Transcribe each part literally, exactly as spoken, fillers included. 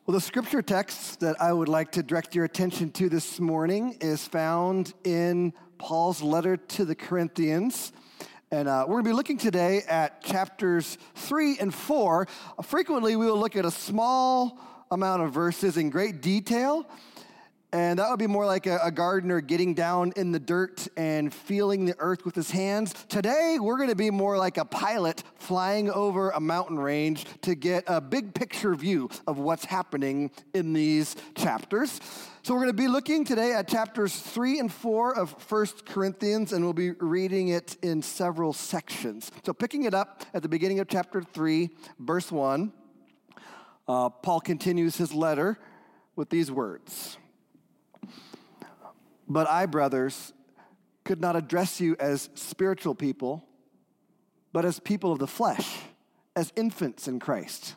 Well, the scripture text that I would like to direct your attention to this morning is found in Paul's letter to the Corinthians. And uh, we're going to be looking today at chapters three and four. Uh, frequently, we will look at a small amount of verses in great detail. And that would be more like a, a gardener getting down in the dirt and feeling the earth with his hands. Today, we're going to be more like a pilot flying over a mountain range to get a big picture view of what's happening in these chapters. So we're going to be looking today at chapters three and four of First Corinthians, and we'll be reading it in several sections. So picking it up at the beginning of chapter three, verse one, uh, Paul continues his letter with these words. But I, brothers, could not address you as spiritual people, but as people of the flesh, as infants in Christ.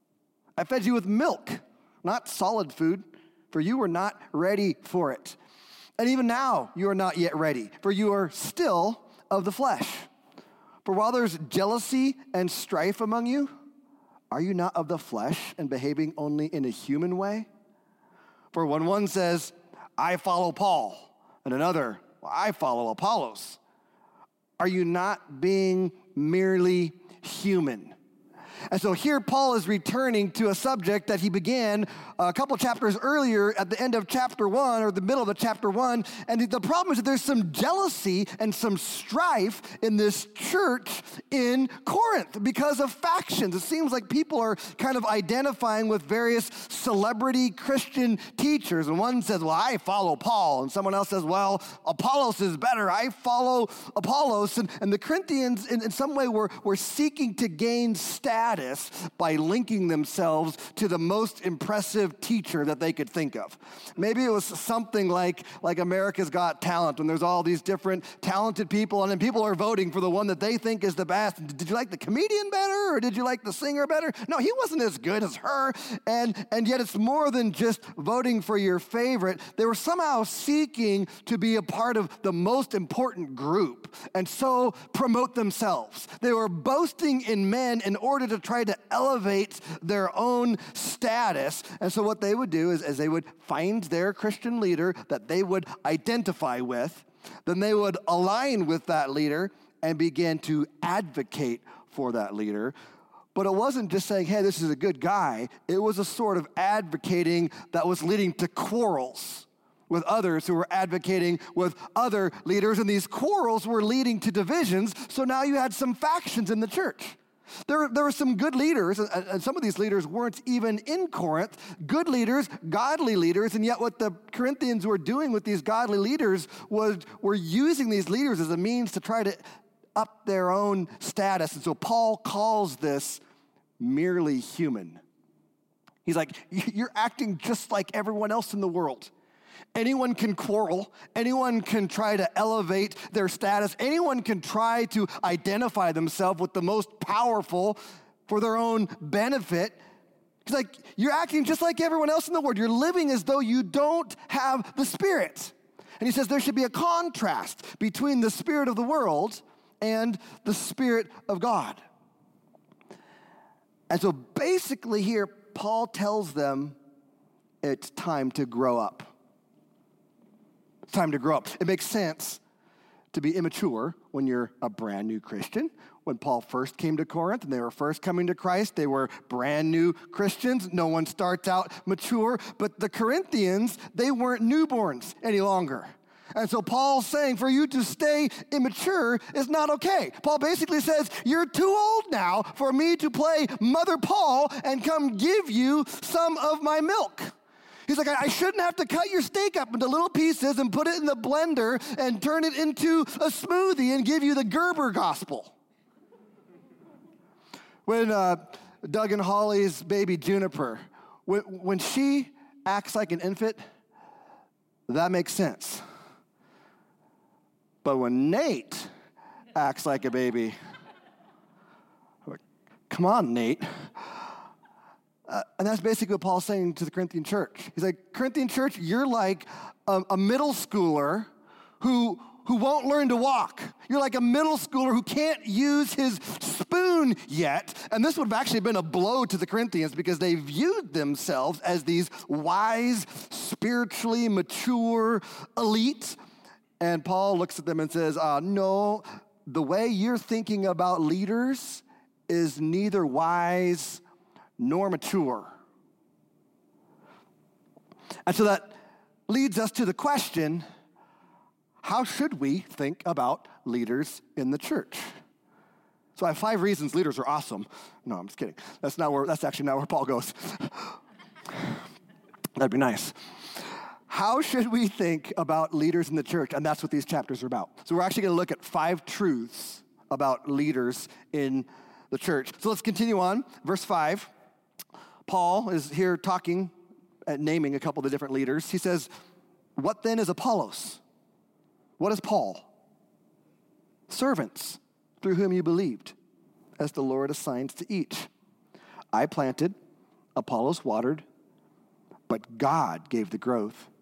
I fed you with milk, not solid food, for you were not ready for it. And even now you are not yet ready, for you are still of the flesh. For while there's jealousy and strife among you, are you not of the flesh and behaving only in a human way? For when one says, I follow Paul, and another, well, I follow Apollos, are you not being merely human? And so here Paul is returning to a subject that he began a couple chapters earlier at the end of chapter one or the middle of the chapter one. And the problem is that there's some jealousy and some strife in this church in Corinth because of factions. It seems like people are kind of identifying with various celebrity Christian teachers. And one says, well, I follow Paul. And someone else says, well, Apollos is better. I follow Apollos. And, and the Corinthians, in, in some way, were, were seeking to gain status by linking themselves to the most impressive teacher that they could think of. Maybe it was something like, like America's Got Talent, when there's all these different talented people, and then people are voting for the one that they think is the best. Did you like the comedian better, or did you like the singer better? No, he wasn't as good as her. And, and yet it's more than just voting for your favorite. They were somehow seeking to be a part of the most important group, and so promote themselves. They were boasting in men in order to try to elevate their own status. And so what they would do is, is they would find their Christian leader that they would identify with, then they would align with that leader and begin to advocate for that leader. But it wasn't just saying, hey, this is a good guy. It was a sort of advocating that was leading to quarrels with others who were advocating with other leaders, and these quarrels were leading to divisions, so now you had some factions in the church. There, there were some good leaders, and, and some of these leaders weren't even in Corinth, good leaders, godly leaders, and yet what the Corinthians were doing with these godly leaders was were using these leaders as a means to try to up their own status. And so Paul calls this merely human. He's like, you're acting just like everyone else in the world. Anyone can quarrel. Anyone can try to elevate their status. Anyone can try to identify themselves with the most powerful for their own benefit. It's like, you're acting just like everyone else in the world. You're living as though you don't have the Spirit. And he says there should be a contrast between the spirit of the world and the Spirit of God. And so basically here, Paul tells them it's time to grow up. Time to grow up. It makes sense to be immature when you're a brand new Christian. When Paul first came to Corinth and they were first coming to Christ, they were brand new Christians. No one starts out mature, but the Corinthians, they weren't newborns any longer. And so Paul's saying for you to stay immature is not okay. Paul basically says, you're too old now for me to play Mother Paul and come give you some of my milk. He's like, I shouldn't have to cut your steak up into little pieces and put it in the blender and turn it into a smoothie and give you the Gerber gospel. When uh, Doug and Holly's baby Juniper, when, when she acts like an infant, that makes sense. But when Nate acts like a baby, I'm like, come on, Nate. Uh, and that's basically what Paul's saying to the Corinthian church. He's like, Corinthian church, you're like a, a middle schooler who who won't learn to walk. You're like a middle schooler who can't use his spoon yet. And this would have actually been a blow to the Corinthians because they viewed themselves as these wise, spiritually mature elite. And Paul looks at them and says, uh, no, the way you're thinking about leaders is neither wise nor mature. And so that leads us to the question, how should we think about leaders in the church? So I have five reasons leaders are awesome. No, I'm just kidding. That's not where, that's actually not where Paul goes. That'd be nice. How should we think about leaders in the church? And that's what these chapters are about. So we're actually going to look at five truths about leaders in the church. So let's continue on. Verse five. Paul is here talking, and naming a couple of the different leaders. He says, what then is Apollos? What is Paul? Servants through whom you believed, as the Lord assigns to each. I planted, Apollos watered, but God gave the growth.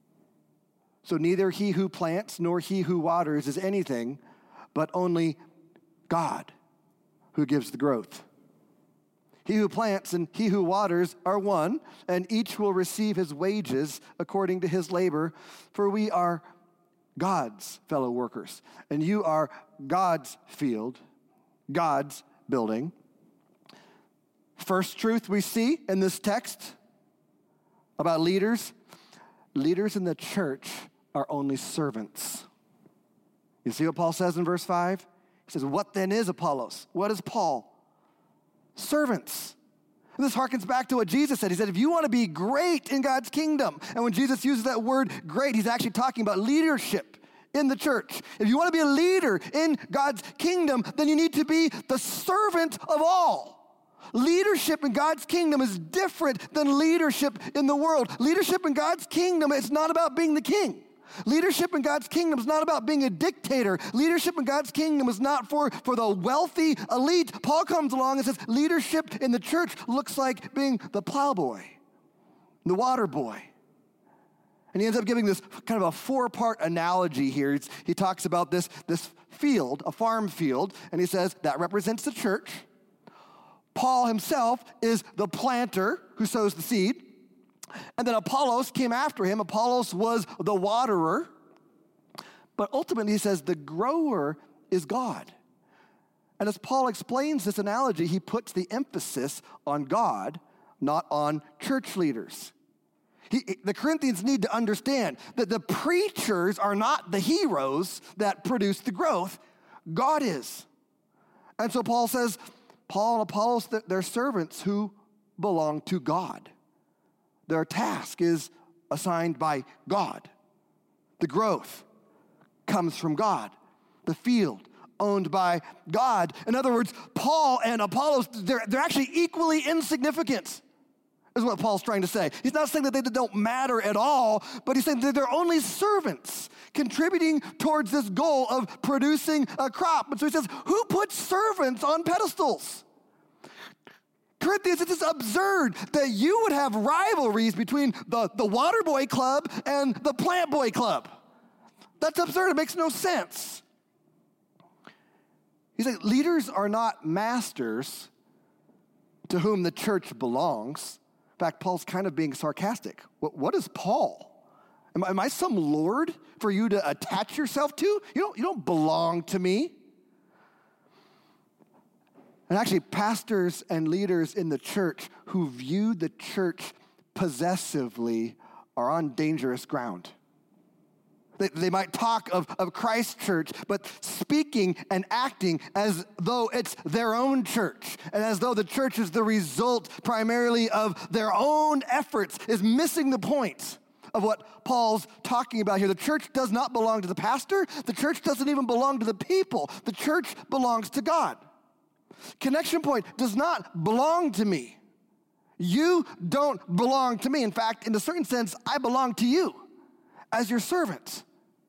So neither he who plants nor he who waters is anything, but only God who gives the growth. He who plants and he who waters are one, and each will receive his wages according to his labor, for we are God's fellow workers, and you are God's field, God's building. First truth we see in this text about leaders, leaders in the church are only servants. You see what Paul says in verse five? He says, what then is Apollos? What is Paul? Servants. And this harkens back to what Jesus said. He said, if you want to be great in God's kingdom, and when Jesus uses that word great, he's actually talking about leadership in the church. If you want to be a leader in God's kingdom, then you need to be the servant of all. Leadership in God's kingdom is different than leadership in the world. Leadership in God's kingdom, it's not about being the king. Leadership in God's kingdom is not about being a dictator. Leadership in God's kingdom is not for, for the wealthy elite. Paul comes along and says leadership in the church looks like being the plowboy, the water boy. And he ends up giving this kind of a four-part analogy here. It's, he talks about this, this field, a farm field, and he says that represents the church. Paul himself is the planter who sows the seed. And then Apollos came after him. Apollos was the waterer. But ultimately, he says the grower is God. And as Paul explains this analogy, he puts the emphasis on God, not on church leaders. He, the Corinthians need to understand that the preachers are not the heroes that produce the growth. God is. And so Paul says, Paul and Apollos, they're servants who belong to God. Their task is assigned by God. The growth comes from God. The field owned by God. In other words, Paul and Apollos, they're, they're actually equally insignificant, is what Paul's trying to say. He's not saying that they don't matter at all, but he's saying that they're only servants contributing towards this goal of producing a crop. And so he says, who puts servants on pedestals? Corinthians, it is absurd that you would have rivalries between the, the water boy club and the plant boy club. That's absurd. It makes no sense. He's like, leaders are not masters to whom the church belongs. In fact, Paul's kind of being sarcastic. What, what is Paul? Am, am I some lord for you to attach yourself to? You don't, you don't belong to me. And actually, pastors and leaders in the church who view the church possessively are on dangerous ground. They, they might talk of, of Christ's church, but speaking and acting as though it's their own church, and as though the church is the result primarily of their own efforts, is missing the point of what Paul's talking about here. The church does not belong to the pastor. The church doesn't even belong to the people. The church belongs to God. Connection Point does not belong to me. You don't belong to me. In fact, in a certain sense, I belong to you as your servant.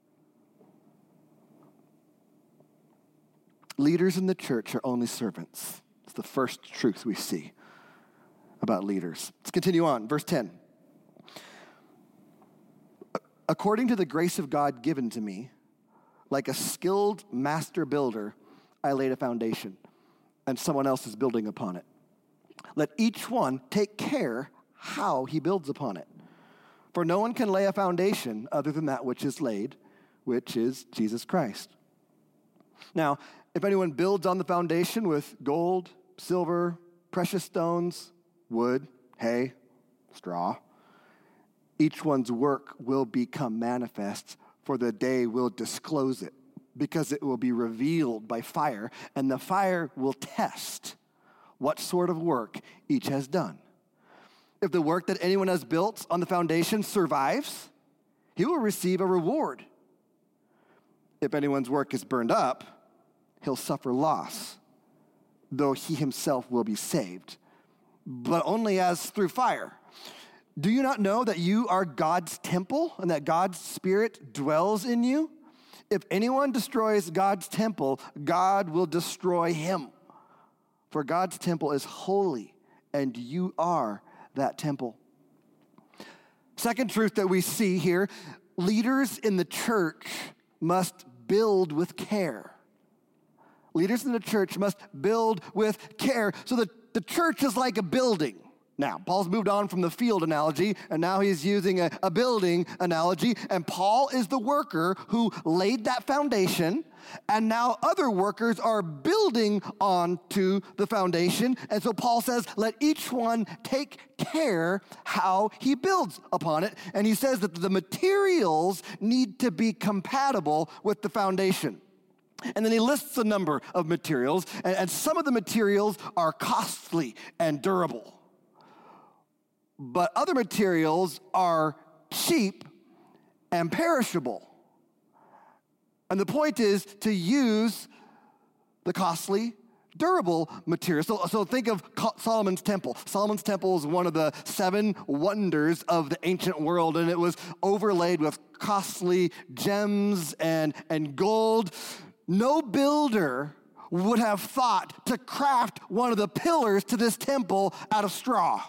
Leaders in the church are only servants. It's the first truth we see about leaders. Let's continue on. Verse ten. According to the grace of God given to me, like a skilled master builder, I laid a foundation, and someone else is building upon it. Let each one take care how he builds upon it. For no one can lay a foundation other than that which is laid, which is Jesus Christ. Now, if anyone builds on the foundation with gold, silver, precious stones, wood, hay, straw, each one's work will become manifest, for the day will disclose it, because it will be revealed by fire, and the fire will test what sort of work each has done. If the work that anyone has built on the foundation survives, he will receive a reward. If anyone's work is burned up, he'll suffer loss, though he himself will be saved, but only as through fire. Do you not know that you are God's temple and that God's Spirit dwells in you? If anyone destroys God's temple, God will destroy him. For God's temple is holy, and you are that temple. Second truth that we see here, leaders in the church must build with care. Leaders in the church must build with care. So the, the church is like a building. Now, Paul's moved on from the field analogy, and now he's using a, a building analogy, and Paul is the worker who laid that foundation, and now other workers are building onto the foundation, and so Paul says, let each one take care how he builds upon it, and he says that the materials need to be compatible with the foundation. And then he lists a number of materials, and, and some of the materials are costly and durable. But other materials are cheap and perishable. And the point is to use the costly, durable materials. So, so think of Solomon's temple. Solomon's temple is one of the seven wonders of the ancient world, and it was overlaid with costly gems and, and gold. No builder would have thought to craft one of the pillars to this temple out of straw.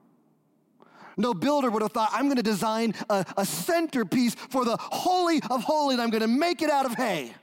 No builder would have thought, I'm going to design a, a centerpiece for the Holy of Holies, and I'm going to make it out of hay.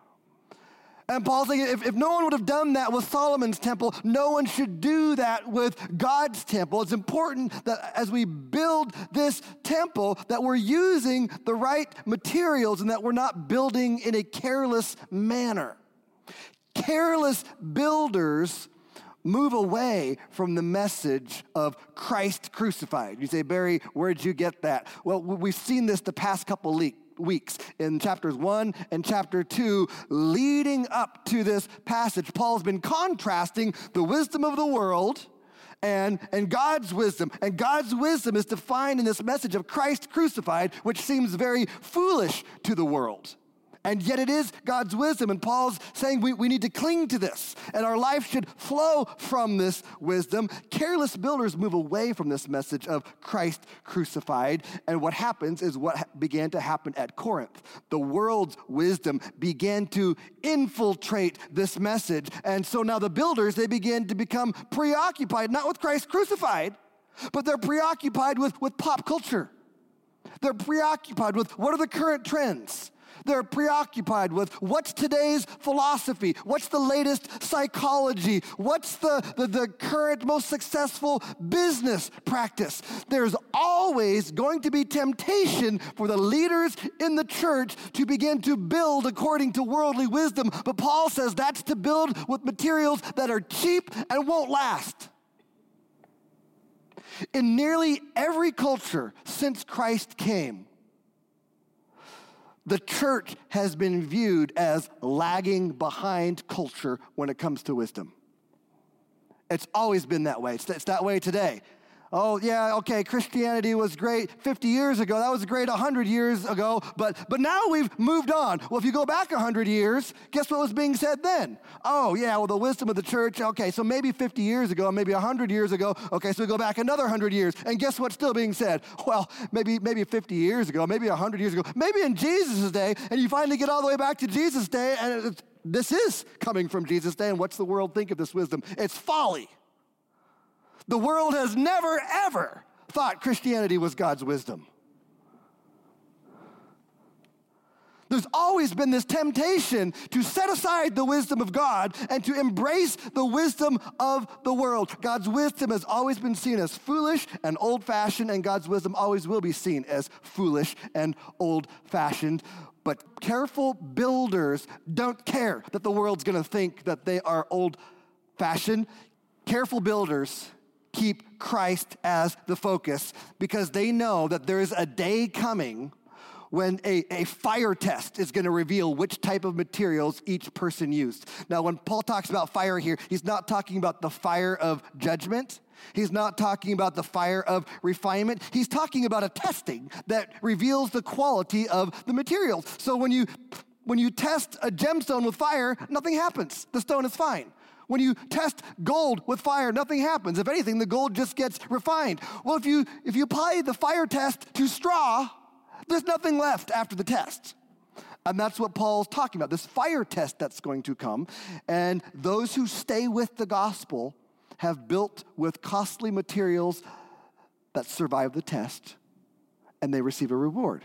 And Paul's saying, if, if no one would have done that with Solomon's temple, no one should do that with God's temple. It's important that as we build this temple, that we're using the right materials and that we're not building in a careless manner. Careless builders move away from the message of Christ crucified. You say, Barry, where'd you get that? Well, we've seen this the past couple le- weeks in chapters one and chapter two, leading up to this passage. Paul's been contrasting the wisdom of the world and, and God's wisdom. And God's wisdom is defined in this message of Christ crucified, which seems very foolish to the world. And yet it is God's wisdom. And Paul's saying we, we need to cling to this. And our life should flow from this wisdom. Careless builders move away from this message of Christ crucified. And what happens is what ha- began to happen at Corinth. The world's wisdom began to infiltrate this message. And so now the builders, they began to become preoccupied, not with Christ crucified, but they're preoccupied with, with pop culture. They're preoccupied with what are the current trends. They're preoccupied with what's today's philosophy, what's the latest psychology, what's the, the, the current most successful business practice. There's always going to be temptation for the leaders in the church to begin to build according to worldly wisdom, but Paul says that's to build with materials that are cheap and won't last. In nearly every culture since Christ came, the church has been viewed as lagging behind culture when it comes to wisdom. It's always been that way. It's, it's that way today. Oh, yeah, okay, Christianity was great fifty years ago. That was great one hundred years ago, but, but now we've moved on. Well, if you go back one hundred years, guess what was being said then? Oh, yeah, well, the wisdom of the church, okay, so maybe fifty years ago, maybe one hundred years ago, okay, so we go back another one hundred years, and guess what's still being said? Well, maybe maybe fifty years ago, maybe one hundred years ago, maybe in Jesus' day, and you finally get all the way back to Jesus' day, and it's, this is coming from Jesus' day, and what's the world think of this wisdom? It's folly. The world has never, ever thought Christianity was God's wisdom. there's always been this temptation to set aside the wisdom of God and to embrace the wisdom of the world. God's wisdom has always been seen as foolish and old-fashioned, and God's wisdom always will be seen as foolish and old-fashioned. But careful builders don't care that the world's going to think that they are old-fashioned. Careful builders keep Christ as the focus because they know that there is a day coming when a, a fire test is going to reveal which type of materials each person used. Now, when Paul talks about fire here, he's not talking about the fire of judgment. He's not talking about the fire of refinement. He's talking about a testing that reveals the quality of the materials. So when you when you test a gemstone with fire, nothing happens. The stone is fine. When you test gold with fire, nothing happens. If anything, the gold just gets refined. Well, if you if you apply the fire test to straw, there's nothing left after the test. And that's what Paul's talking about, this fire test that's going to come. And those who stay with the gospel have built with costly materials that survive the test, and they receive a reward.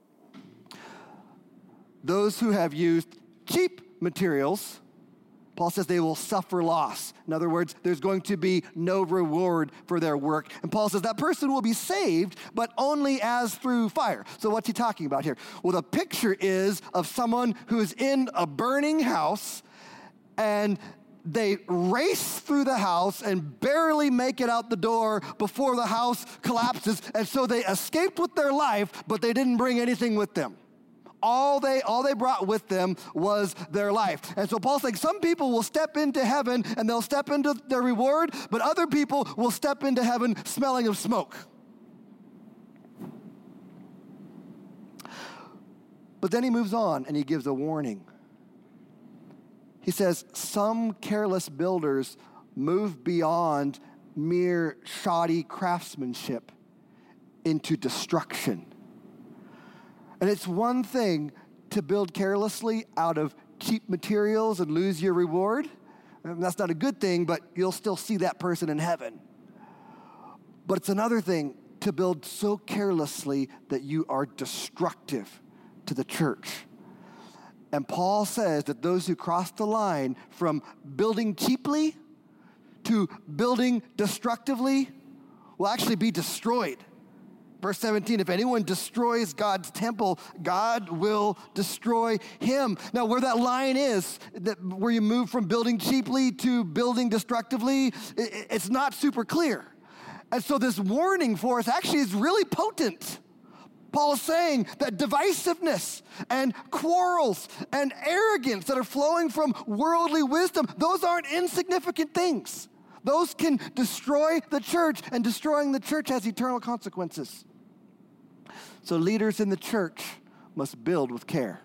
Those who have used cheap materials, Paul says they will suffer loss. In other words, there's going to be no reward for their work. And Paul says that person will be saved, but only as through fire. So what's he talking about here? Well, the picture is of someone who is in a burning house, and they race through the house and barely make it out the door before the house collapses. And so they escaped with their life, but they didn't bring anything with them. All they all they brought with them was their life. And so Paul's saying some people will step into heaven and they'll step into their reward, but other people will step into heaven smelling of smoke. But then he moves on and he gives a warning. He says, some careless builders move beyond mere shoddy craftsmanship into destruction. And it's one thing to build carelessly out of cheap materials and lose your reward. And that's not a good thing, but you'll still see that person in heaven. But it's another thing to build so carelessly that you are destructive to the church. And Paul says that those who cross the line from building cheaply to building destructively will actually be destroyed. Verse seventeen, if anyone destroys God's temple, God will destroy him. Now, where that line is, that where you move from building cheaply to building destructively, it, it's not super clear. And so this warning for us actually is really potent. Paul is saying that divisiveness and quarrels and arrogance that are flowing from worldly wisdom, those aren't insignificant things. Those can destroy the church, and destroying the church has eternal consequences. So leaders in the church must build with care.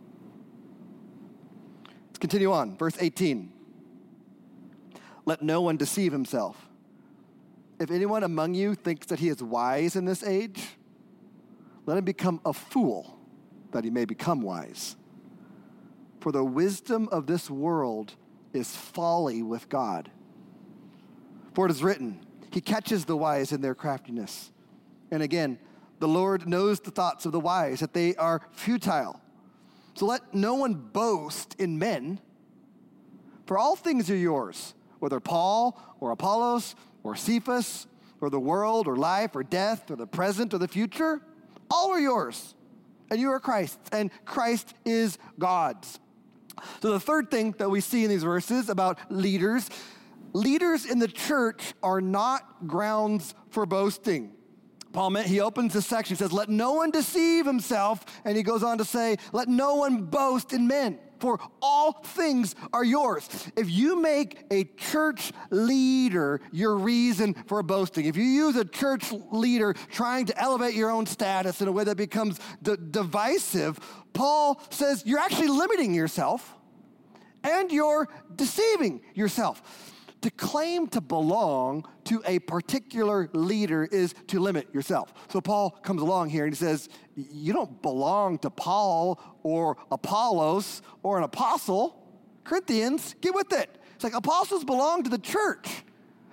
Let's continue on. Verse eighteen. Let no one deceive himself. If anyone among you thinks that he is wise in this age, let him become a fool, that he may become wise. For the wisdom of this world is folly with God. For it is written, he catches the wise in their craftiness. And again, the Lord knows the thoughts of the wise, that they are futile. So let no one boast in men, for all things are yours, whether Paul or Apollos or Cephas or the world or life or death or the present or the future. All are yours, and you are Christ's, and Christ is God's. So the third thing that we see in these verses about leaders, leaders in the church are not grounds for boasting. Paul, he opens this section, he says, let no one deceive himself, and he goes on to say, let no one boast in men, for all things are yours. If you make a church leader your reason for boasting, if you use a church leader trying to elevate your own status in a way that becomes d- divisive, Paul says you're actually limiting yourself and you're deceiving yourself. To claim to belong to a particular leader is to limit yourself. So Paul comes along here and he says, you don't belong to Paul or Apollos or an apostle. Corinthians, get with it. It's like apostles belong to the church.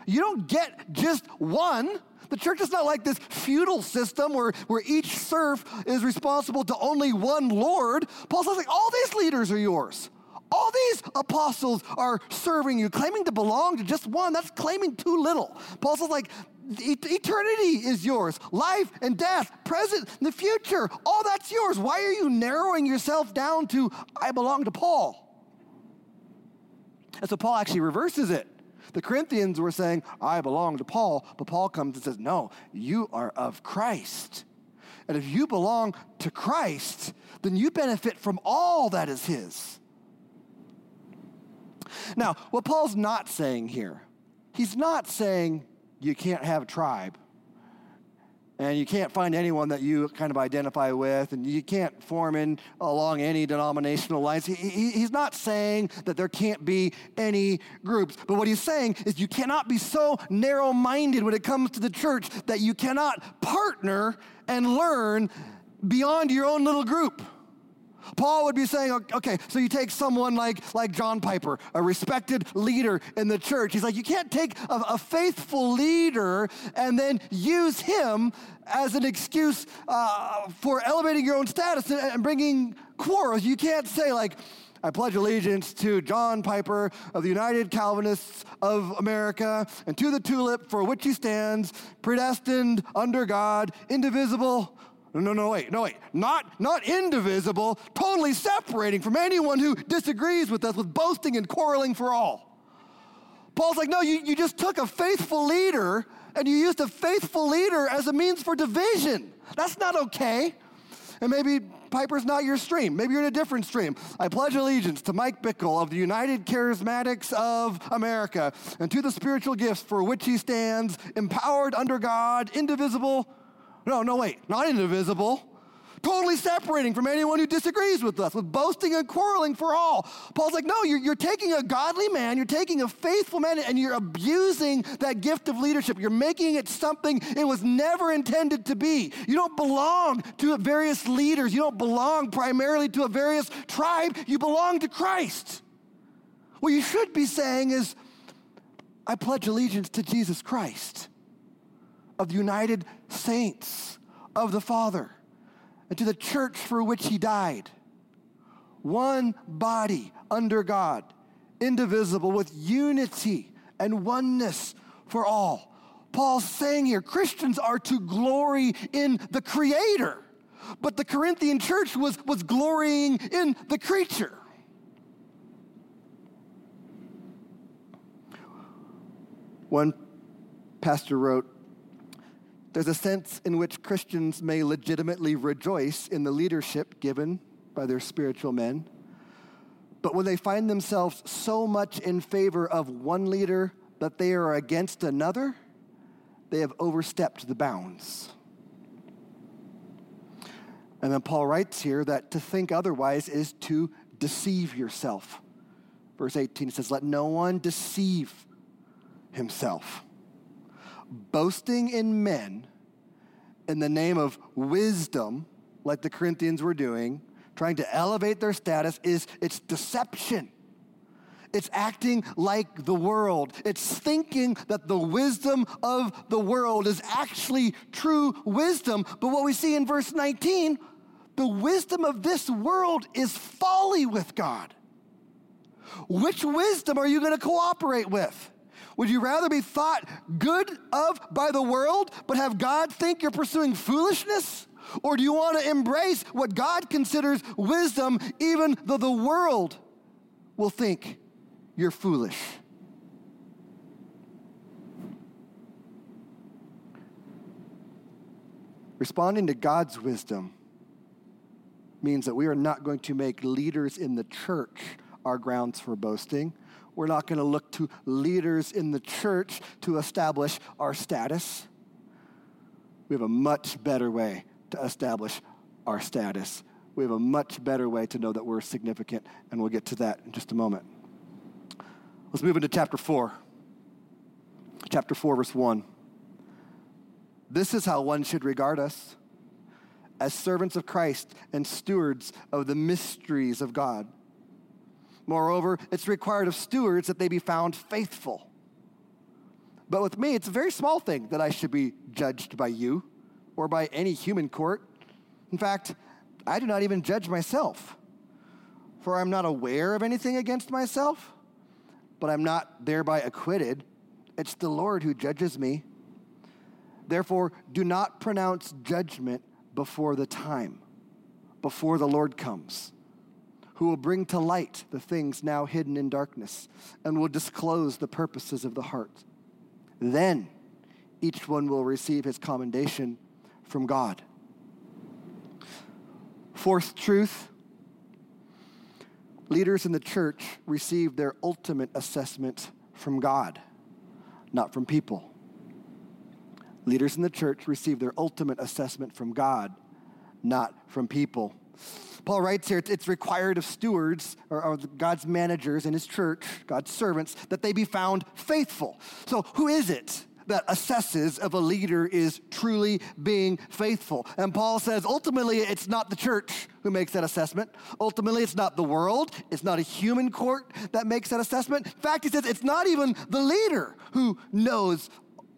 You don't get just one. The church is not like this feudal system where, where each serf is responsible to only one Lord. Paul says, like, all these leaders are yours. All these apostles are serving you. Claiming to belong to just one, that's claiming too little. Paul says, like, eternity is yours. Life and death, present and the future, all that's yours. Why are you narrowing yourself down to, I belong to Paul? And so Paul actually reverses it. The Corinthians were saying, I belong to Paul, but Paul comes and says, no, you are of Christ. And if you belong to Christ, then you benefit from all that is his. Now, what Paul's not saying here, he's not saying you can't have a tribe, and you can't find anyone that you kind of identify with, and you can't form in along any denominational lines. He, he, he's not saying that there can't be any groups. But what he's saying is you cannot be so narrow-minded when it comes to the church that you cannot partner and learn beyond your own little group. Paul would be saying, okay, so you take someone like, like John Piper, a respected leader in the church. He's like, you can't take a, a faithful leader and then use him as an excuse uh, for elevating your own status and, and bringing quarrels. You can't say, like, I pledge allegiance to John Piper of the United Calvinists of America and to the tulip for which he stands, predestined under God, indivisible. No, no, no, wait, no, wait. Not, not indivisible, totally separating from anyone who disagrees with us with boasting and quarreling for all. Paul's like, no, you, you just took a faithful leader and you used a faithful leader as a means for division. That's not okay. And maybe Piper's not your stream. Maybe you're in a different stream. I pledge allegiance to Mike Bickle of the United Charismatics of America and to the spiritual gifts for which he stands, empowered under God, indivisible. No, no, wait, not indivisible. Totally separating from anyone who disagrees with us, with boasting and quarreling for all. Paul's like, no, you're, you're taking a godly man, you're taking a faithful man, and you're abusing that gift of leadership. You're making it something it was never intended to be. You don't belong to various leaders. You don't belong primarily to a various tribe. You belong to Christ. What you should be saying is, I pledge allegiance to Jesus Christ, of the united saints of the Father, and to the church for which he died. One body under God, indivisible, with unity and oneness for all. Paul's saying here, Christians are to glory in the Creator, but the Corinthian church was, was glorying in the creature. One pastor wrote, there's a sense in which Christians may legitimately rejoice in the leadership given by their spiritual men, but when they find themselves so much in favor of one leader that they are against another, they have overstepped the bounds. And then Paul writes here that to think otherwise is to deceive yourself. Verse eighteen says, let no one deceive himself. Boasting in men in the name of wisdom, like the Corinthians were doing, trying to elevate their status, is it's deception. It's acting like the world. It's thinking that the wisdom of the world is actually true wisdom. But what we see in verse nineteen, the wisdom of this world is folly with God. Which wisdom are you going to cooperate with? Would you rather be thought good of by the world, but have God think you're pursuing foolishness? Or do you want to embrace what God considers wisdom, even though the world will think you're foolish? Responding to God's wisdom means that we are not going to make leaders in the church our grounds for boasting. We're not going to look to leaders in the church to establish our status. We have a much better way to establish our status. We have a much better way to know that we're significant, and we'll get to that in just a moment. Let's move into chapter four. Chapter four, verse one. This is how one should regard us, as servants of Christ and stewards of the mysteries of God. Moreover, it's required of stewards that they be found faithful. But with me, it's a very small thing that I should be judged by you or by any human court. In fact, I do not even judge myself, for I'm not aware of anything against myself, but I'm not thereby acquitted. It's the Lord who judges me. Therefore, do not pronounce judgment before the time, before the Lord comes, who will bring to light the things now hidden in darkness and will disclose the purposes of the heart. Then each one will receive his commendation from God. Fourth truth, leaders in the church receive their ultimate assessment from God, not from people. Leaders in the church receive their ultimate assessment from God, not from people. Paul writes here, it's required of stewards, or, or God's managers in his church, God's servants, that they be found faithful. So who is it that assesses if a leader is truly being faithful? And Paul says, ultimately, it's not the church who makes that assessment. Ultimately, it's not the world. It's not a human court that makes that assessment. In fact, he says it's not even the leader who knows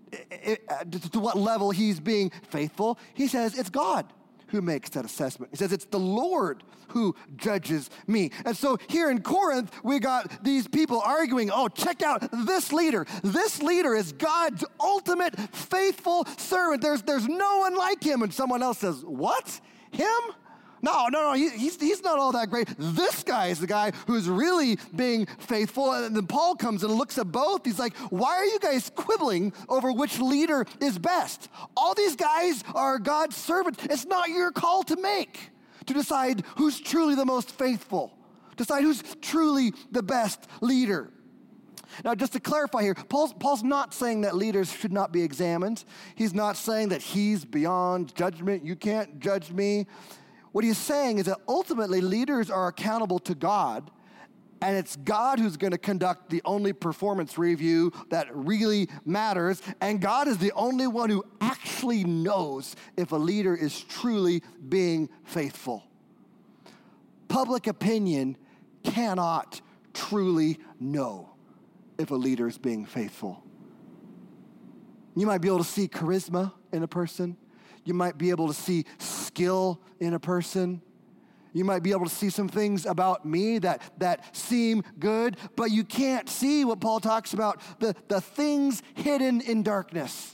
to what level he's being faithful. He says it's God who makes that assessment. He says it's the Lord who judges me. And so here in Corinth, we got these people arguing, oh, check out this leader. This leader is God's ultimate faithful servant. There's, there's no one like him. And someone else says, what? Him? No, no, no, he, he's, he's not all that great. This guy is the guy who's really being faithful. And then Paul comes and looks at both. He's like, why are you guys quibbling over which leader is best? All these guys are God's servants. It's not your call to make, to decide who's truly the most faithful, decide who's truly the best leader. Now, just to clarify here, Paul's, Paul's not saying that leaders should not be examined. He's not saying that he's beyond judgment. You can't judge me. What he's saying is that ultimately leaders are accountable to God, and it's God who's going to conduct the only performance review that really matters, and God is the only one who actually knows if a leader is truly being faithful. Public opinion cannot truly know if a leader is being faithful. You might be able to see charisma in a person. You might be able to see skill in a person. You might be able to see some things about me that, that seem good, but you can't see what Paul talks about, the, the things hidden in darkness.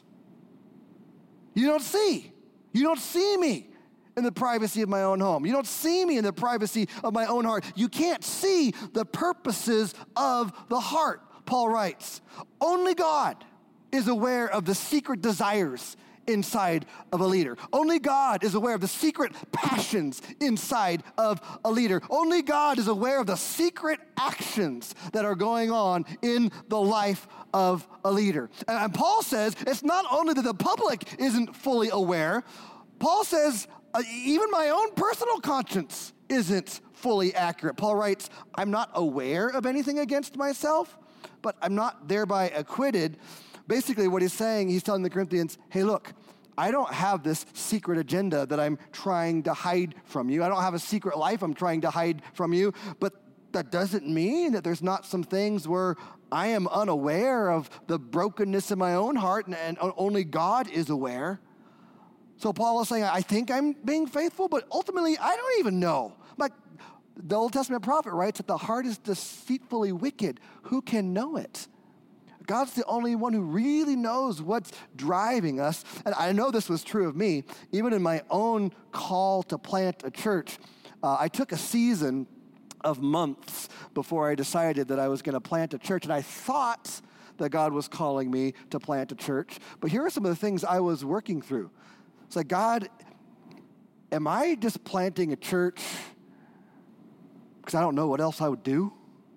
You don't see. You don't see me in the privacy of my own home. You don't see me in the privacy of my own heart. You can't see the purposes of the heart, Paul writes. Only God is aware of the secret desires inside of a leader. Only God is aware of the secret passions inside of a leader. Only God is aware of the secret actions that are going on in the life of a leader. And Paul says it's not only that the public isn't fully aware, Paul says uh, even my own personal conscience isn't fully accurate. Paul writes, I'm not aware of anything against myself, but I'm not thereby acquitted. Basically, what he's saying, he's telling the Corinthians, hey, look, I don't have this secret agenda that I'm trying to hide from you. I don't have a secret life I'm trying to hide from you, but that doesn't mean that there's not some things where I am unaware of the brokenness in my own heart, and, and only God is aware. So Paul is saying, I think I'm being faithful, but ultimately, I don't even know. Like the Old Testament prophet writes that the heart is deceitfully wicked. Who can know it? God's the only one who really knows what's driving us. And I know this was true of me. Even in my own call to plant a church, uh, I took a season of months before I decided that I was going to plant a church. And I thought that God was calling me to plant a church. But here are some of the things I was working through. It's like, God, am I just planting a church because I don't know what else I would do?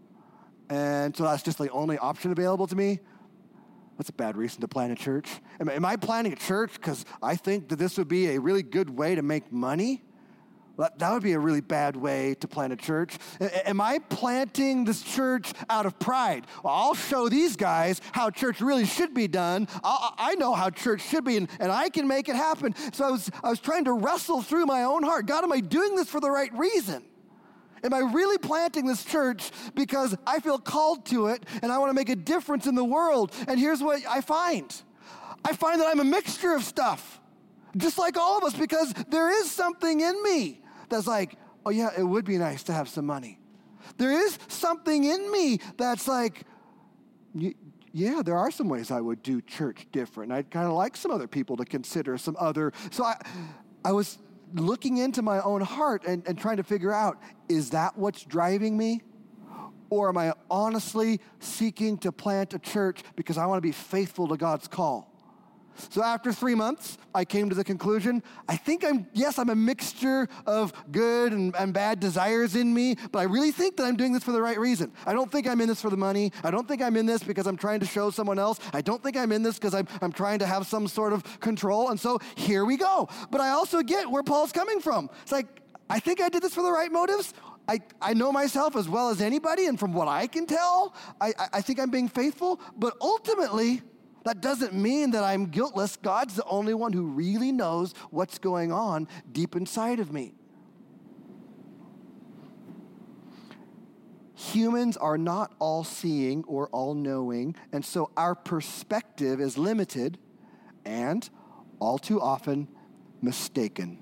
And so that's just the only option available to me? That's a bad reason to plant a church. Am, am I planting a church because I think that this would be a really good way to make money? That, that would be a really bad way to plant a church. A, am I planting this church out of pride? Well, I'll show these guys how church really should be done. I'll, I know how church should be, and, and I can make it happen. So I was, I was trying to wrestle through my own heart. God, am I doing this for the right reason? Am I really planting this church because I feel called to it and I want to make a difference in the world? And here's what I find. I find that I'm a mixture of stuff, just like all of us, because there is something in me that's like, oh yeah, it would be nice to have some money. There is something in me that's like, yeah, there are some ways I would do church different. I'd kind of like some other people to consider some other. So I, I was looking into my own heart and, and trying to figure out, is that what's driving me? Or am I honestly seeking to plant a church because I want to be faithful to God's call? So after three months, I came to the conclusion, I think I'm, yes, I'm a mixture of good and, and bad desires in me, but I really think that I'm doing this for the right reason. I don't think I'm in this for the money. I don't think I'm in this because I'm trying to show someone else. I don't think I'm in this because I'm, I'm trying to have some sort of control. And so here we go. But I also get where Paul's coming from. It's like, I think I did this for the right motives. I, I know myself as well as anybody, and from what I can tell, I, I think I'm being faithful, but ultimately, that doesn't mean that I'm guiltless. God's the only one who really knows what's going on deep inside of me. Humans are not all-seeing or all-knowing, and so our perspective is limited and, all too often, mistaken.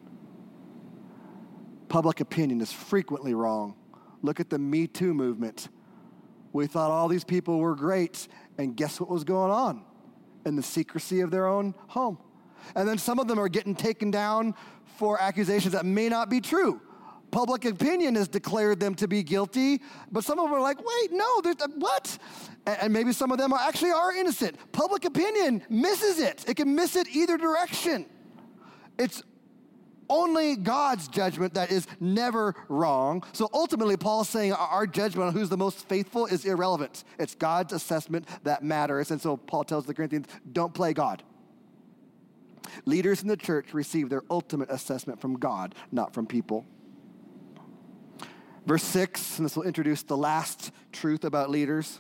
Public opinion is frequently wrong. Look at the Me Too movement. We thought all these people were great, and guess what was going on? In the secrecy of their own home. And then some of them are getting taken down for accusations that may not be true. Public opinion has declared them to be guilty, but some of them are like, wait, no, there's a, what? And, and maybe some of them are actually are innocent. Public opinion misses it. It can miss it either direction. It's only God's judgment that is never wrong. So ultimately, Paul's saying our judgment on who's the most faithful is irrelevant. It's God's assessment that matters. And so Paul tells the Corinthians, don't play God. Leaders in the church receive their ultimate assessment from God, not from people. Verse six, and this will introduce the last truth about leaders.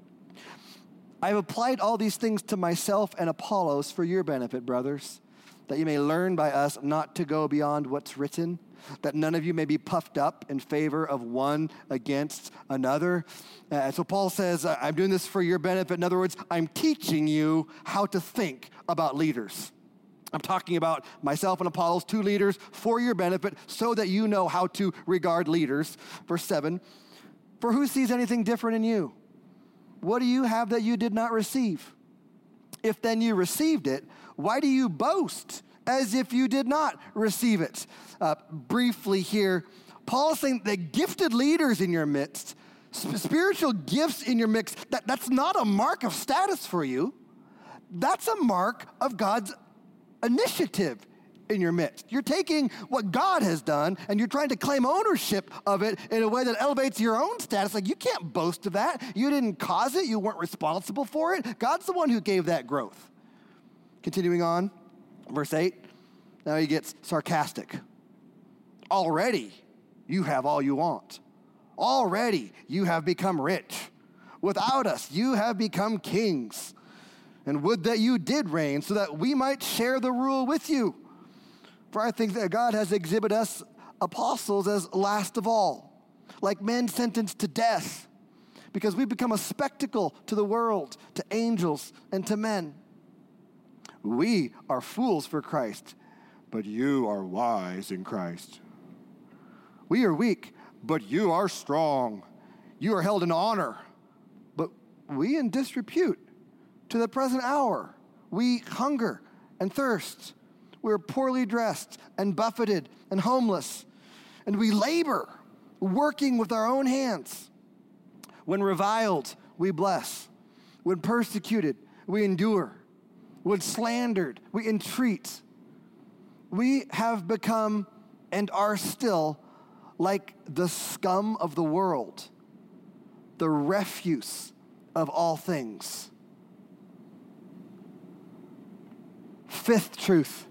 I have applied all these things to myself and Apollos for your benefit, brothers, that you may learn by us not to go beyond what's written, that none of you may be puffed up in favor of one against another. Uh, so Paul says, I'm doing this for your benefit. In other words, I'm teaching you how to think about leaders. I'm talking about myself and Apollos, two leaders, for your benefit, so that you know how to regard leaders. Verse seven, for who sees anything different in you? What do you have that you did not receive? If then you received it, why do you boast as if you did not receive it? Uh, briefly here, Paul is saying that gifted leaders in your midst, sp- spiritual gifts in your midst, that, that's not a mark of status for you. That's a mark of God's initiative in your midst. You're taking what God has done and you're trying to claim ownership of it in a way that elevates your own status. Like, you can't boast of that. You didn't cause it. You weren't responsible for it. God's the one who gave that growth. Continuing on, verse eight, now he gets sarcastic. Already you have all you want. Already you have become rich. Without us, you have become kings. And would that you did reign so that we might share the rule with you. For I think that God has exhibited us apostles as last of all, like men sentenced to death, because we become a spectacle to the world, to angels, and to men. We are fools for Christ, but you are wise in Christ. We are weak, but you are strong. You are held in honor, but we in disrepute. To the present hour, we hunger and thirst. We are poorly dressed and buffeted and homeless, and we labor, working with our own hands. When reviled, we bless. When persecuted, we endure. When slandered, we entreat. We have become and are still like the scum of the world, the refuse of all things. Fifth truth.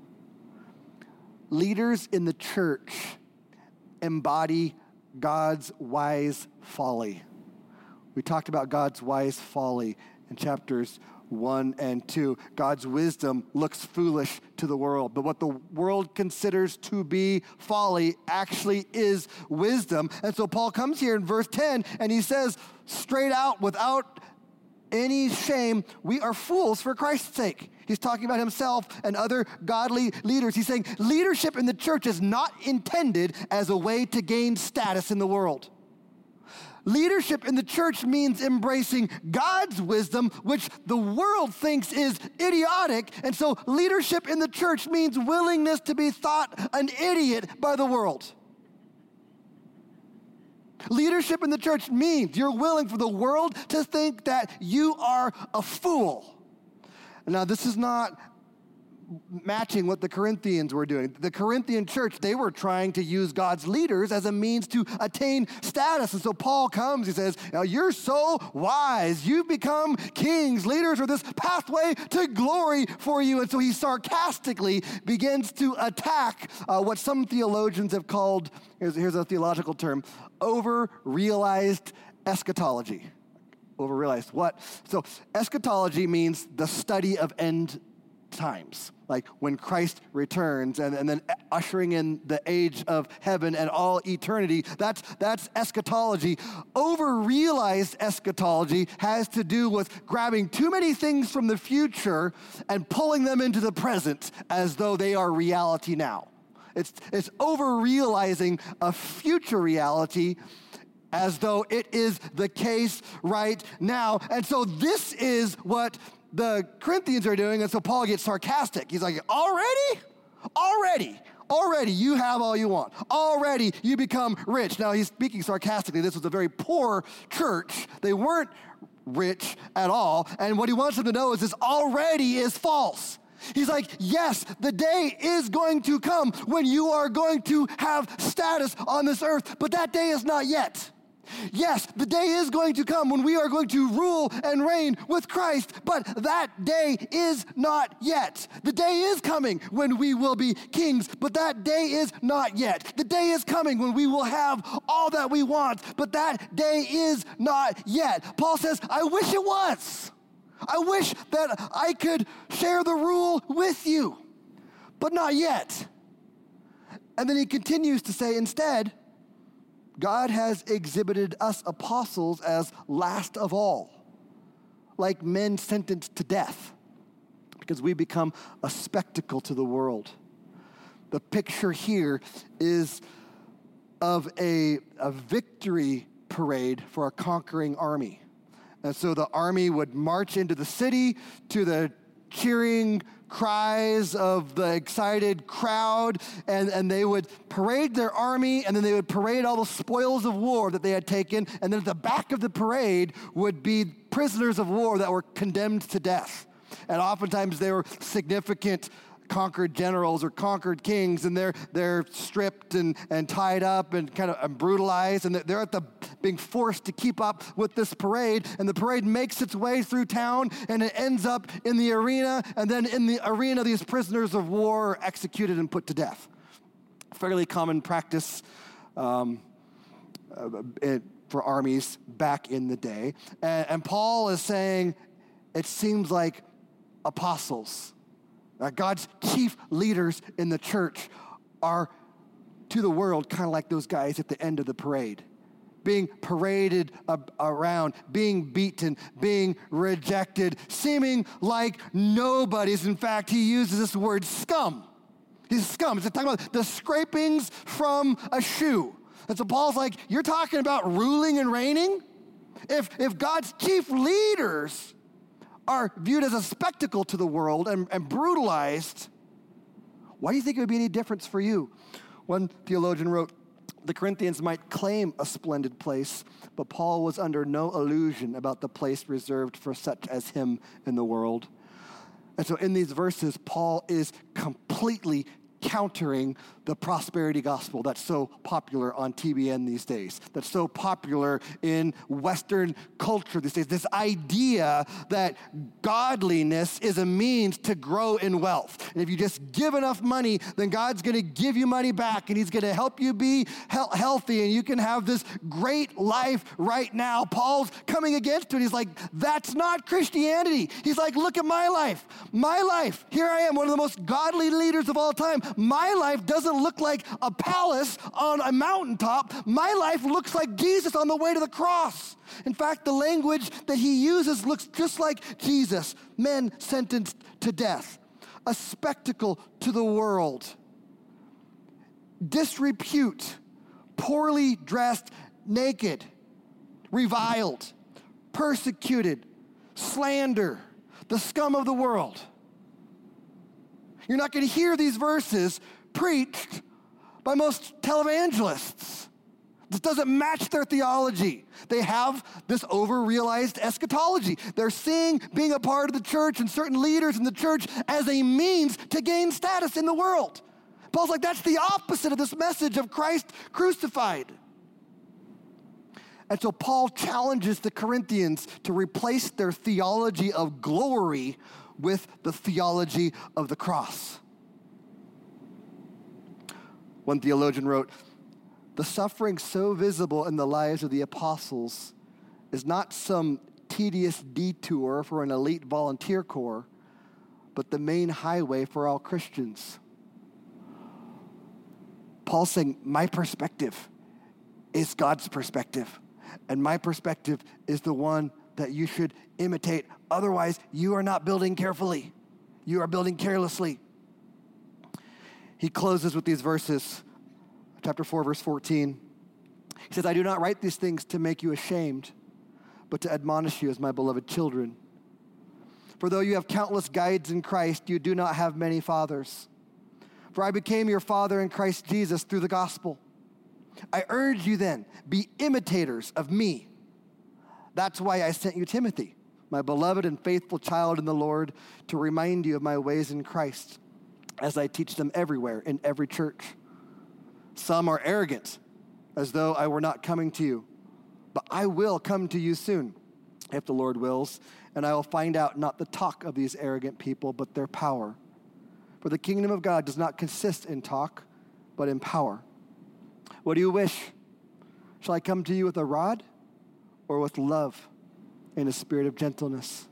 Leaders in the church embody God's wise folly. We talked about God's wise folly in chapters one and two. God's wisdom looks foolish to the world, but what the world considers to be folly actually is wisdom. And so Paul comes here in verse ten and he says straight out, without any shame, we are fools for Christ's sake. He's talking about himself and other godly leaders. He's saying leadership in the church is not intended as a way to gain status in the world. Leadership in the church means embracing God's wisdom, which the world thinks is idiotic. And so leadership in the church means willingness to be thought an idiot by the world. Leadership in the church means you're willing for the world to think that you are a fool. Now, this is not matching what the Corinthians were doing. The Corinthian church, they were trying to use God's leaders as a means to attain status. And so Paul comes, he says, now you're so wise. You've become kings. Leaders are this pathway to glory for you. And so he sarcastically begins to attack uh, what some theologians have called, here's, here's a theological term, over-realized eschatology. Over-realized what? So eschatology means the study of end times, like when Christ returns and, and then ushering in the age of heaven and all eternity. That's, that's eschatology. Over-realized eschatology has to do with grabbing too many things from the future and pulling them into the present as though they are reality now. It's, it's over-realizing a future reality as though it is the case right now. And so this is what the Corinthians are doing, and so Paul gets sarcastic. He's like, already? Already? Already you have all you want. Already you become rich. Now he's speaking sarcastically. This was a very poor church. They weren't rich at all. And what he wants them to know is this already is false. He's like, yes, the day is going to come when you are going to have status on this earth, but that day is not yet. Yes, the day is going to come when we are going to rule and reign with Christ, but that day is not yet. The day is coming when we will be kings, but that day is not yet. The day is coming when we will have all that we want, but that day is not yet. Paul says, I wish it was. I wish that I could share the rule with you, but not yet. And then he continues to say, instead, God has exhibited us apostles as last of all, like men sentenced to death, because we become a spectacle to the world. The picture here is of a, a victory parade for a conquering army. And so the army would march into the city to the cheering cries of the excited crowd, and, and they would parade their army, and then they would parade all the spoils of war that they had taken, and then at the back of the parade would be prisoners of war that were condemned to death. And oftentimes they were significant conquered generals or conquered kings, and they're they're stripped and, and tied up and kind of and brutalized, and they're at the being forced to keep up with this parade, and the parade makes its way through town, and it ends up in the arena, and then in the arena, these prisoners of war are executed and put to death. Fairly common practice um, uh, it, for armies back in the day. And, and Paul is saying, it seems like apostles, Uh, God's chief leaders in the church are to the world kind of like those guys at the end of the parade, being paraded ab- around, being beaten, being rejected, seeming like nobodies. In fact, he uses this word scum. He's scum. He's talking about the scrapings from a shoe. And so Paul's like, you're talking about ruling and reigning? If, if God's chief leaders are viewed as a spectacle to the world and, and brutalized, why do you think it would be any difference for you? One theologian wrote, the Corinthians might claim a splendid place, but Paul was under no illusion about the place reserved for such as him in the world. And so in these verses, Paul is completely countering the prosperity gospel that's so popular on T B N these days, that's so popular in Western culture these days. This idea that godliness is a means to grow in wealth. And if you just give enough money, then God's going to give you money back, and he's going to help you be he- healthy, and you can have this great life right now. Paul's coming against it. He's like, that's not Christianity. He's like, look at my life. My life. Here I am, one of the most godly leaders of all time. My life doesn't look like a palace on a mountaintop. My life looks like Jesus on the way to the cross. In fact, the language that he uses looks just like Jesus. Men sentenced to death. A spectacle to the world. Disrepute. Poorly dressed, naked. Reviled. Persecuted. Slander. The scum of the world. You're not going to hear these verses preached by most televangelists. This doesn't match their theology. They have this over-realized eschatology. They're seeing being a part of the church and certain leaders in the church as a means to gain status in the world. Paul's like, that's the opposite of this message of Christ crucified. And so Paul challenges the Corinthians to replace their theology of glory with the theology of the cross. One theologian wrote, the suffering so visible in the lives of the apostles is not some tedious detour for an elite volunteer corps, but the main highway for all Christians. Paul's saying, my perspective is God's perspective, and my perspective is the one that you should imitate. Otherwise, you are not building carefully. You are building carelessly. He closes with these verses, chapter four, verse fourteen. He says, I do not write these things to make you ashamed, but to admonish you as my beloved children. For though you have countless guides in Christ, you do not have many fathers. For I became your father in Christ Jesus through the gospel. I urge you then, be imitators of me. That's why I sent you Timothy, my beloved and faithful child in the Lord, to remind you of my ways in Christ, as I teach them everywhere in every church. Some are arrogant, as though I were not coming to you. But I will come to you soon, if the Lord wills, and I will find out not the talk of these arrogant people, but their power. For the kingdom of God does not consist in talk, but in power. What do you wish? Shall I come to you with a rod, or with love and a spirit of gentleness?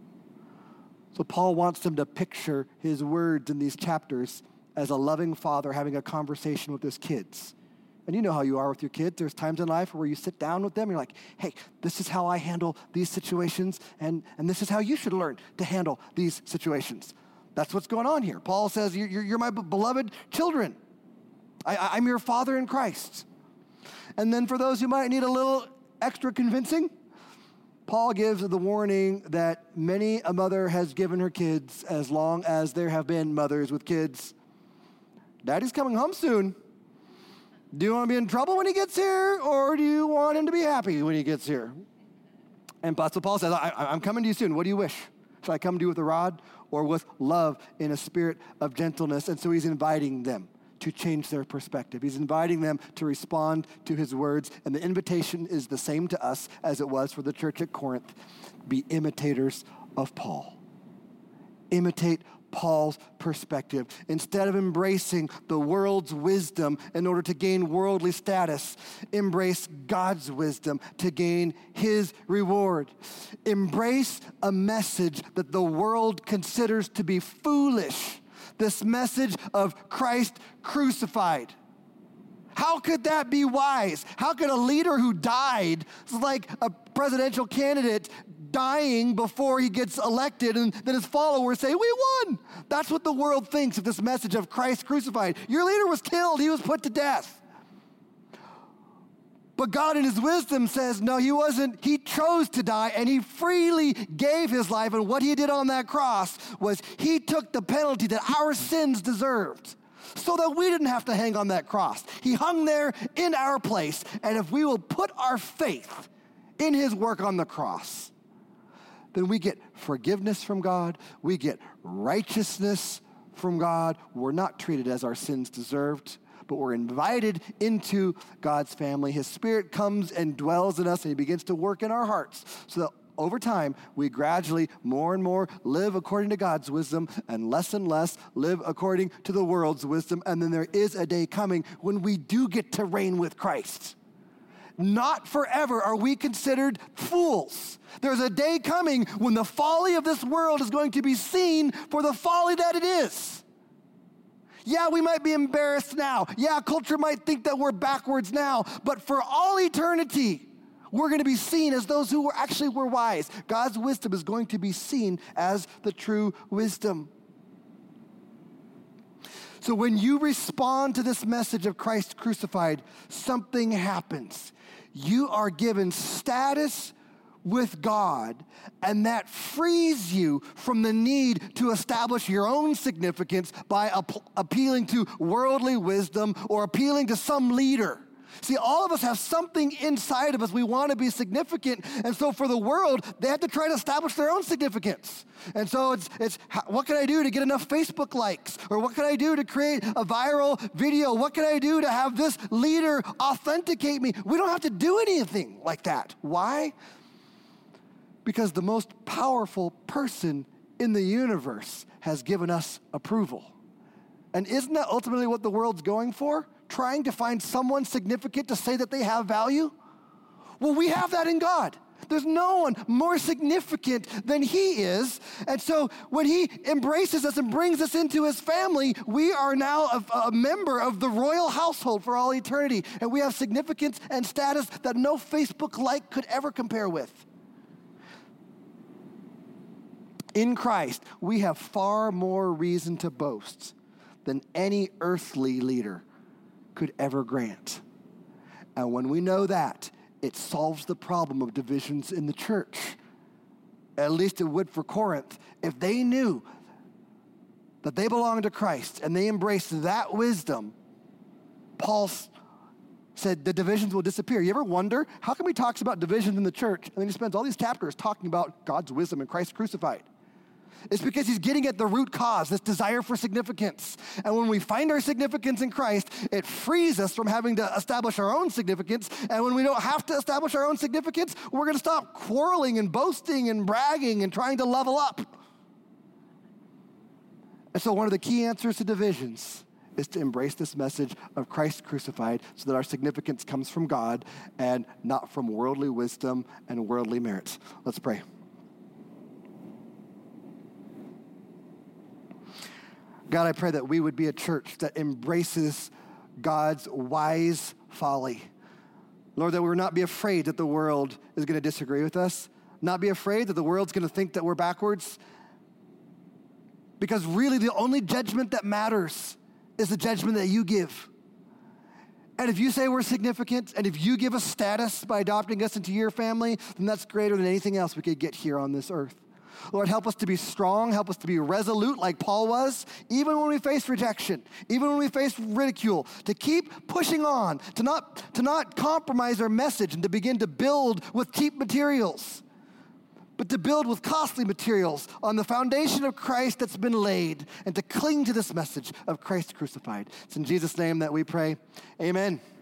So Paul wants them to picture his words in these chapters as a loving father having a conversation with his kids. And you know how you are with your kids. There's times in life where you sit down with them and you're like, hey, this is how I handle these situations, and, and this is how you should learn to handle these situations. That's what's going on here. Paul says, you're, you're my beloved children. I, I'm your father in Christ. And then for those who might need a little extra convincing, Paul gives the warning that many a mother has given her kids as long as there have been mothers with kids. Daddy's coming home soon. Do you want to be in trouble when he gets here, or do you want him to be happy when he gets here? And so Paul says, I, I'm coming to you soon. What do you wish? Shall I come to you with a rod, or with love in a spirit of gentleness? And so he's inviting them to change their perspective. He's inviting them to respond to his words. And the invitation is the same to us as it was for the church at Corinth. Be imitators of Paul. Imitate Paul's perspective. Instead of embracing the world's wisdom in order to gain worldly status, embrace God's wisdom to gain his reward. Embrace a message that the world considers to be foolish. This message of Christ crucified. How could that be wise? How could a leader who died, it's like a presidential candidate dying before he gets elected, and then his followers say, we won. That's what the world thinks of this message of Christ crucified. Your leader was killed. He was put to death. But God in his wisdom says, no, he wasn't. He chose to die, and he freely gave his life. And what he did on that cross was he took the penalty that our sins deserved so that we didn't have to hang on that cross. He hung there in our place. And if we will put our faith in his work on the cross, then we get forgiveness from God. We get righteousness from God. We're not treated as our sins deserved, but we're invited into God's family. His Spirit comes and dwells in us, and he begins to work in our hearts so that over time, we gradually, more and more, live according to God's wisdom and less and less live according to the world's wisdom. And then there is a day coming when we do get to reign with Christ. Not forever are we considered fools. There's a day coming when the folly of this world is going to be seen for the folly that it is. Yeah, we might be embarrassed now. Yeah, culture might think that we're backwards now. But for all eternity, we're going to be seen as those who were actually were wise. God's wisdom is going to be seen as the true wisdom. So when you respond to this message of Christ crucified, something happens. You are given status with God, and that frees you from the need to establish your own significance by ap- appealing to worldly wisdom or appealing to some leader. See, all of us have something inside of us. We want to be significant. And so for the world, they have to try to establish their own significance. And so it's, it's what can I do to get enough Facebook likes? Or what can I do to create a viral video? What can I do to have this leader authenticate me? We don't have to do anything like that. Why? Because the most powerful person in the universe has given us approval. And isn't that ultimately what the world's going for? Trying to find someone significant to say that they have value? Well, we have that in God. There's no one more significant than he is. And so when he embraces us and brings us into his family, we are now a, a member of the royal household for all eternity. And we have significance and status that no Facebook like could ever compare with. In Christ, we have far more reason to boast than any earthly leader could ever grant. And when we know that, it solves the problem of divisions in the church. At least it would for Corinth. If they knew that they belonged to Christ and they embraced that wisdom, Paul said the divisions will disappear. You ever wonder, how come he talks about divisions in the church and then he spends all these chapters talking about God's wisdom and Christ crucified? It's because he's getting at the root cause, this desire for significance. And when we find our significance in Christ, it frees us from having to establish our own significance. And when we don't have to establish our own significance, we're going to stop quarreling and boasting and bragging and trying to level up. And so one of the key answers to divisions is to embrace this message of Christ crucified so that our significance comes from God and not from worldly wisdom and worldly merits. Let's pray. God, I pray that we would be a church that embraces God's wise folly. Lord, that we would not be afraid that the world is going to disagree with us, not be afraid that the world's going to think that we're backwards, because really the only judgment that matters is the judgment that you give. And if you say we're significant, and if you give us status by adopting us into your family, then that's greater than anything else we could get here on this earth. Lord, help us to be strong, help us to be resolute like Paul was, even when we face rejection, even when we face ridicule, to keep pushing on, to not, to not compromise our message and to begin to build with cheap materials, but to build with costly materials on the foundation of Christ that's been laid and to cling to this message of Christ crucified. It's in Jesus' name that we pray. Amen.